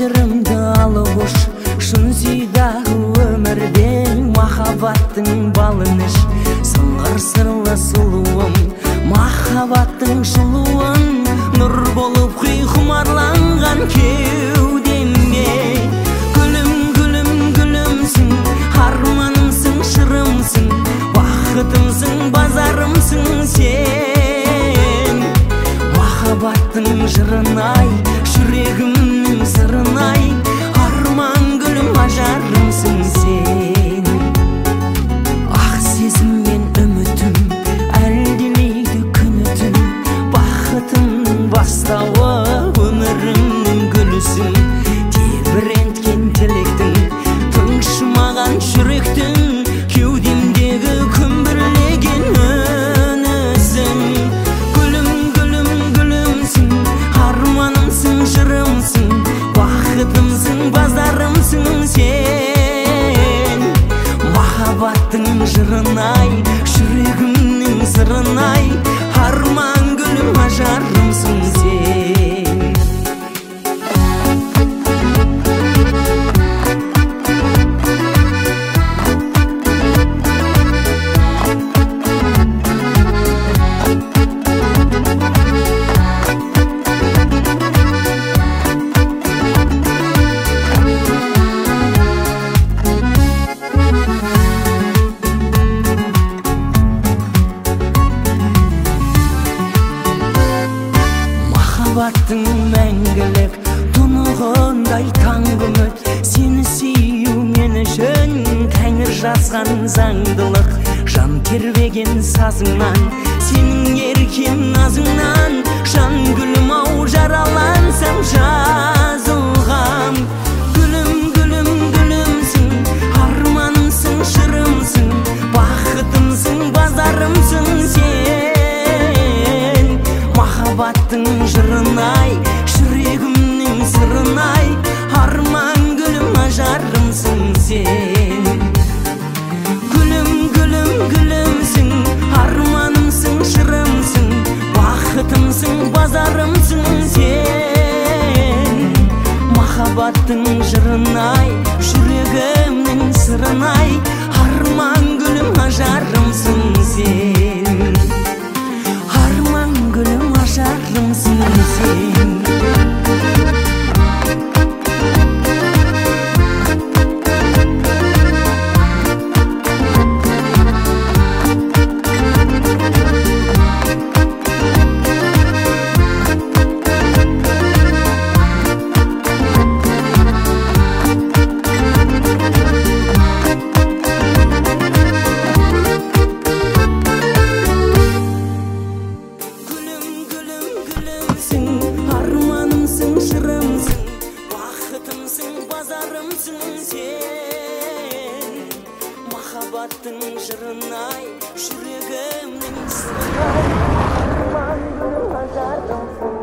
жырымды алып уш, шын сүйдағы өмірден махаббаттың балын іш. Сыңғыр сырлы сұлуым, махаббаттың шылуын, нұр болып құй құмарланған кеудемге. Гүлім, гүлім, гүлімсің, арманымсың, шырымсың, бақытымсың, базарымсың сен. Махаббаттың жырын-ай, жүрегімнің сырын-ай, арман гүлім, ажарымсың сен. Ақ сезім мен үмітім әлдилейді күні-түн, бақытымның бастауы, өмірімнің гүлісің. Тебіренткен тілектің, тыңшымаған жүректің, кеудемдегі күмбірлеген үнісің. Гүлім, гүлім, гүлімсің, арманымсың, жырымсың, бақытымсың, базарымсың сен. Махаббаттың жырын-ай, жүрегімнің сырын-ай, арман гүлім, ажарымсың сен. Махаббаттың мәңгілік тұнығындай таңғы үміт, сені сүю мен үшін Тәңір жазған заңдылық. Жан тербеген сазыңнан, сенің еркем назыңнан, жан гүлім ау, жаралансам жазылғам. Гүлім, гүлім, гүлімсің, арманымсың, шырымсың, бақытымсың, базарымсың сен. Махаббаттың жырын-ай, жүрегімнің сырын-ай, арман гүлім, ажарымсың сен. Гүлім, гүлім, гүлімсің, арманымсың, шырымсың, бақытымсың, базарымсың сен. Махаббаттың жырын-ай, жүрегімнің сырын-ай, арман гүлім, ажарымсың сен. Арман гүлім, ажарымсың сен. Арманымсың, шырымсың, бақытымсың, базарымсың сен. Махаббаттың жырын-ай, жүрегімнің сырын-ай, арман гүлім, ажарымсың.